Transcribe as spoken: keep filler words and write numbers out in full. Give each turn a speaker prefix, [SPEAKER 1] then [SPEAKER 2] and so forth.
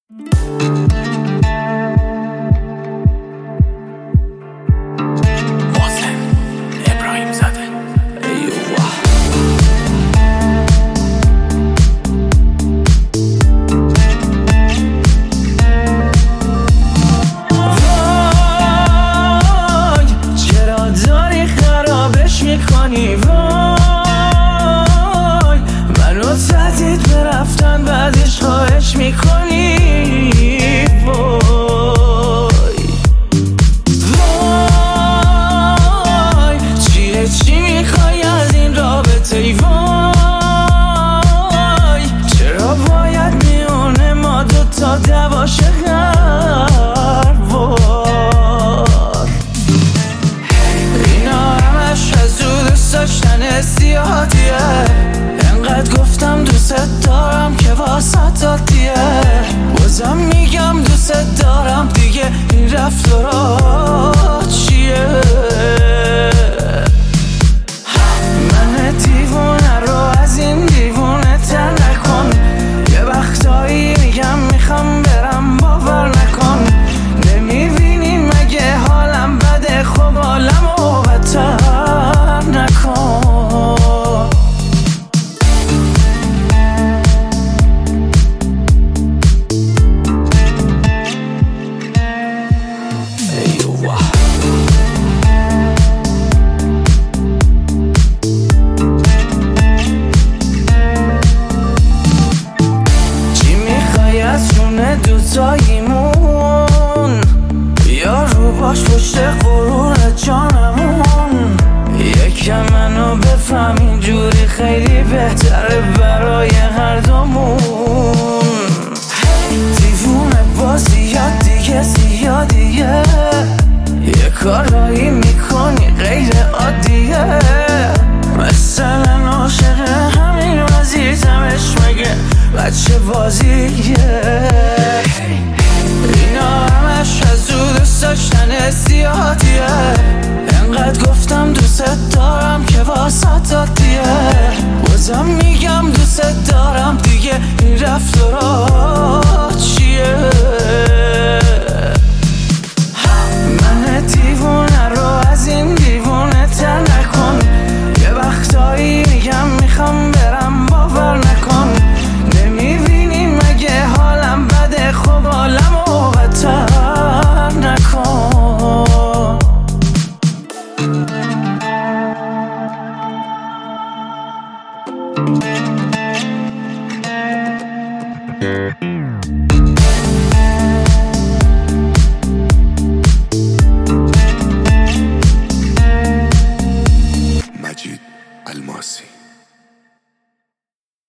[SPEAKER 1] میکنی وای منو تهدید به رفتن بعدش خواهش میکنی وای وای چیه چی میخوای از این رابطه ای وای چرا باید میونه ما دوتا دواشه هر وار اینا همش از او دوست داشتن زیادیه انقدر گفتم دوست دارم که واسه دادیه بازم میگم دوست دارم دیگه این رفتارا چیه من دیوونه رو از این دیوونه تر نکن یه وقتایی میگم میخوام برم باور نکن نمیبینی مگه حالم بده خب حالمو بدتر نکن دوتاییمون یا رو باش پشت غرور جانمون یکم منو بفهم اینجوری خیلی بهتره برای هر دومون دیوونه بازی یا دیگه زیادیه یه کارایی میکنی غیر عادیه مثلا عاشق همین وزیرتمش مگه بچه بازیه اینا همش از او دوست داشتن زیادیه انقدر گفتم دوست دارم که واسه دادیه بازم میگم دوست دارم دیگه این رفتارا